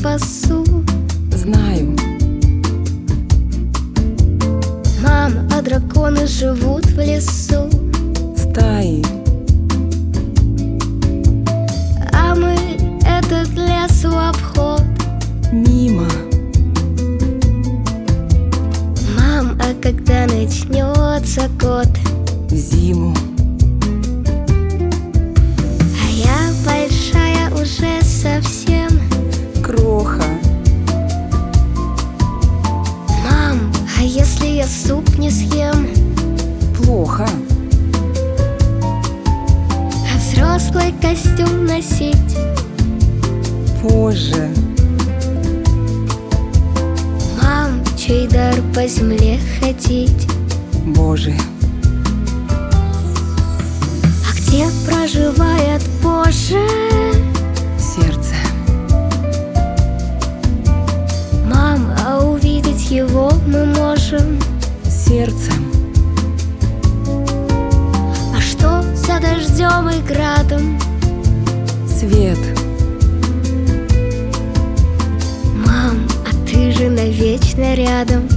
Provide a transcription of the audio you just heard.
спасу. Знаю. Мам, а драконы живут в лесу. Стаи. А мы этот лес в обход. Мимо. Мам, а когда начнется год? Зиму. А я большая уже совсем. Кроха. Мам, а если я суп не съем? Плохо. А взрослый костюм носить? Позже. Мам, чей дар по земле ходить? Боже. А где проживает Боже? Сердце. Мам, а увидеть его мы можем? Сердцем. А что за дождем и градом? Свет. Мам, а ты же навечно рядом.